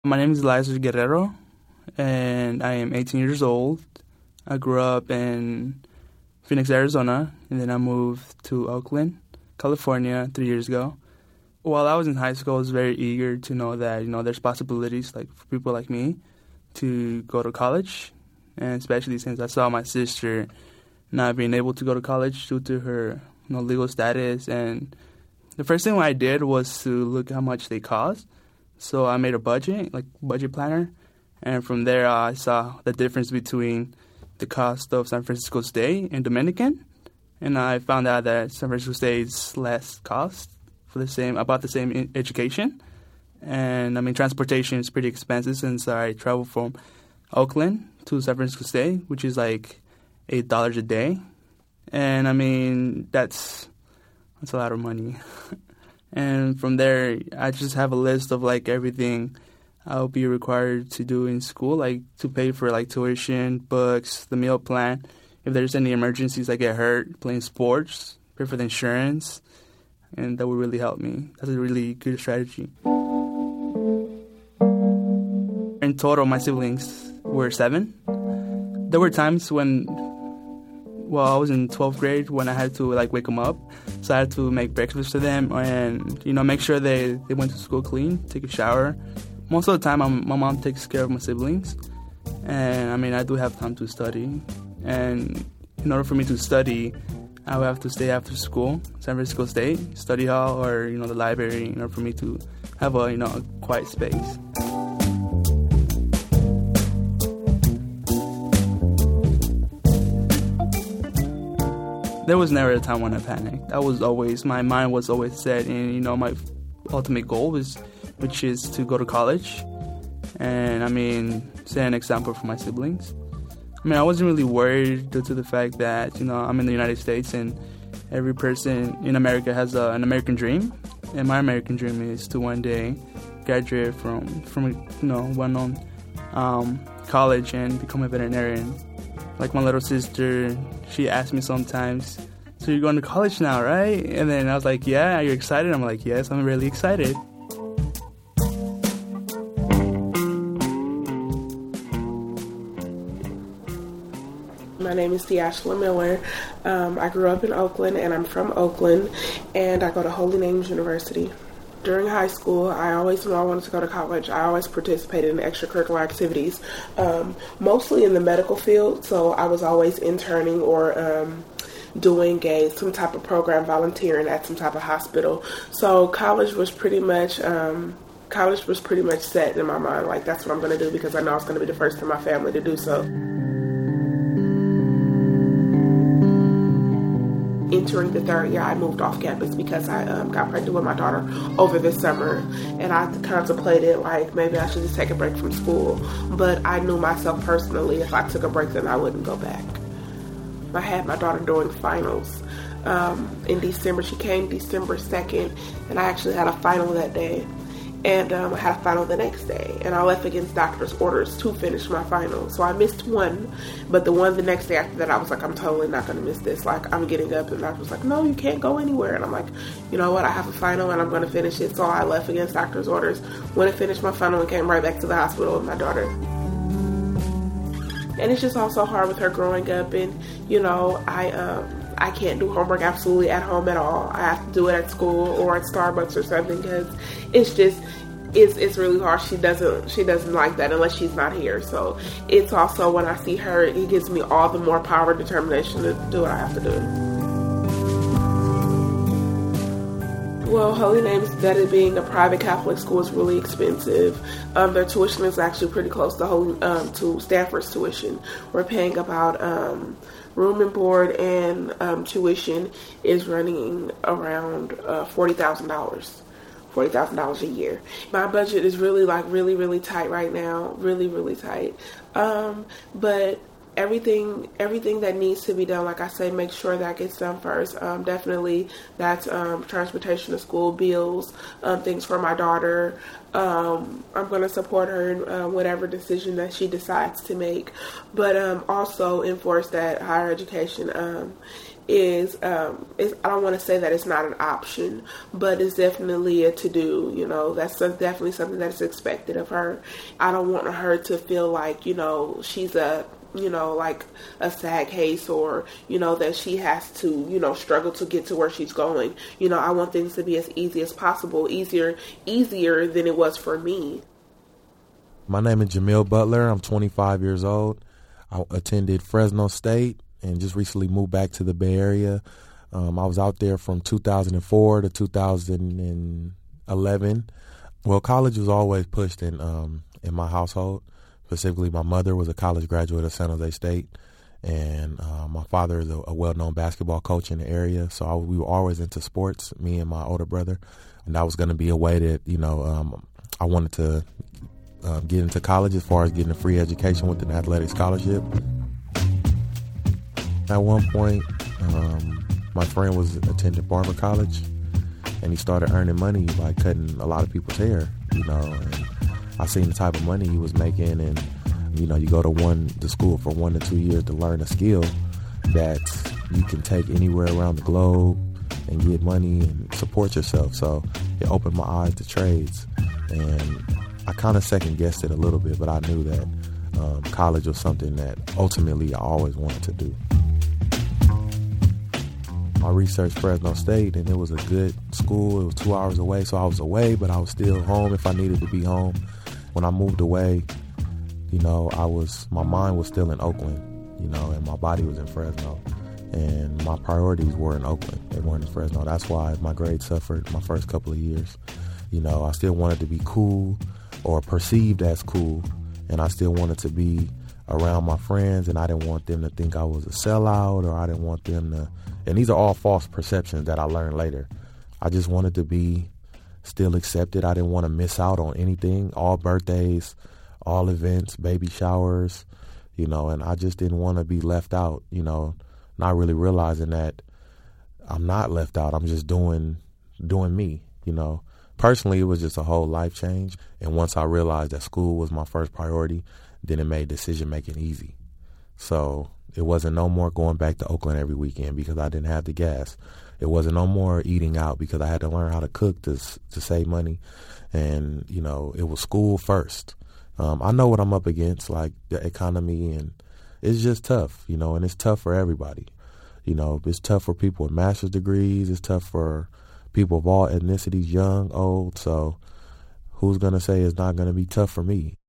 My name is Elias Guerrero, and I am 18 years old. I grew up in Phoenix, Arizona, and then I moved to Oakland, California 3 years ago. While I was in high school, I was very eager to know that, there's possibilities like for people like me to go to college, and especially since I saw my sister not being able to go to college due to her legal status. And the first thing I did was to look how much they cost. So I made a budget planner, and from there I saw the difference between the cost of San Francisco State and Dominican, and I found out that San Francisco State is less cost for about the same education. And transportation is pretty expensive since I travel from Oakland to San Francisco State, which is like $8 a day, and that's a lot of money. And from there, I just have a list of everything I'll be required to do in school, to pay for tuition, books, the meal plan. If there's any emergencies, I get hurt playing sports, pay for the insurance, and that would really help me. That's a really good strategy. In total, my siblings were 7. There were times when, I was in 12th grade when I had to wake them up. So I had to make breakfast for them and, make sure they went to school clean, take a shower. Most of the time, my mom takes care of my siblings. And, I do have time to study. And in order for me to study, I would have to stay after school, San Francisco State, study hall, or, the library, in order for me to have a quiet space. There was never a time when I panicked. My mind was always set in, my ultimate goal which is to go to college. And set an example for my siblings. I wasn't really worried due to the fact that, I'm in the United States and every person in America has an American dream. And my American dream is to one day graduate from well-known college and become a veterinarian. Like my little sister, she asked me sometimes, "So you're going to college now, right?" And then I was like, "Yeah, are you excited?" I'm like, "Yes, I'm really excited." My name is Deashla Miller. I grew up in Oakland, and I'm from Oakland, and I go to Holy Names University. During high school, I always knew I wanted to go to college. I always participated in extracurricular activities, mostly in the medical field, so I was always interning or doing some type of program, volunteering at some type of hospital. So college was pretty much set in my mind, that's what I'm going to do because I know it's going to be the first in my family to do so. Entering the 3rd year, I moved off campus because I got pregnant with my daughter over this summer, and I contemplated maybe I should just take a break from school. But I knew myself personally, if I took a break, then I wouldn't go back. I had my daughter during finals in December. She came December 2nd, and I actually had a final that day. And I had a final the next day, and I left against doctor's orders to finish my final. So I missed one, but the one the next day after that, I was like, I'm totally not going to miss this. I'm getting up, and the doctor was like, no, you can't go anywhere. And I'm like, you know what, I have a final, and I'm going to finish it. So I left against doctor's orders, went and finished my final, and came right back to the hospital with my daughter. And it's just also hard with her growing up, and, I can't do homework absolutely at home at all. I have to do it at school or at Starbucks or something because it's really hard. She doesn't like that unless she's not here. So it's also when I see her, it gives me all the more power and determination to do what I have to do. Well, Holy Names, that it being a private Catholic school, is really expensive. Their tuition is actually pretty close to Stanford's tuition. We're paying about room and board, and tuition is running around $40,000 a year. My budget is really really tight right now, really tight. But everything that needs to be done, like I say, make sure that gets done first. Definitely that's transportation to school, bills, things for my daughter. I'm going to support her in whatever decision that she decides to make, but also enforce that higher education I don't want to say that it's not an option, but it's definitely a to-do. That's definitely something that's expected of her. I don't want her to feel like, she's like a sad case, or, that she has to, struggle to get to where she's going. I want things to be as easy as possible, easier than it was for me. My name is Jamil Butler. I'm 25 years old. I attended Fresno State and just recently moved back to the Bay Area. I was out there from 2004 to 2011. Well, college was always pushed in my household. Specifically, my mother was a college graduate of San Jose State, and my father is a well-known basketball coach in the area. So we were always into sports, me and my older brother, and that was going to be a way that I wanted to get into college as far as getting a free education with an athletic scholarship. At one point, my friend was attending Barber College, and he started earning money by cutting a lot of people's hair, and I seen the type of money he was making, and, you go to school for 1 to 2 years to learn a skill that you can take anywhere around the globe and get money and support yourself. So it opened my eyes to trades, and I kind of second-guessed it a little bit, but I knew that college was something that ultimately I always wanted to do. I researched Fresno State, and it was a good school. It was 2 hours away, so I was away, but I was still home if I needed to be home. When I moved away, my mind was still in Oakland, and my body was in Fresno. And my priorities were in Oakland. They weren't in Fresno. That's why my grades suffered my first couple of years. I still wanted to be cool, or perceived as cool, and I still wanted to be around my friends, and I didn't want them to think I was a sellout, or I didn't want them to, and these are all false perceptions that I learned later. I just wanted to be still accepted. I didn't want to miss out on anything, all birthdays, all events, baby showers, and I just didn't want to be left out, not really realizing that I'm not left out. I'm just doing me, Personally, it was just a whole life change. And once I realized that school was my first priority, then it made decision-making easy. So it wasn't no more going back to Oakland every weekend because I didn't have the gas. It wasn't no more eating out because I had to learn how to cook to save money. And, it was school first. I know what I'm up against, like the economy, and it's just tough, and it's tough for everybody. It's tough for people with master's degrees. It's tough for people of all ethnicities, young, old. So who's going to say it's not going to be tough for me?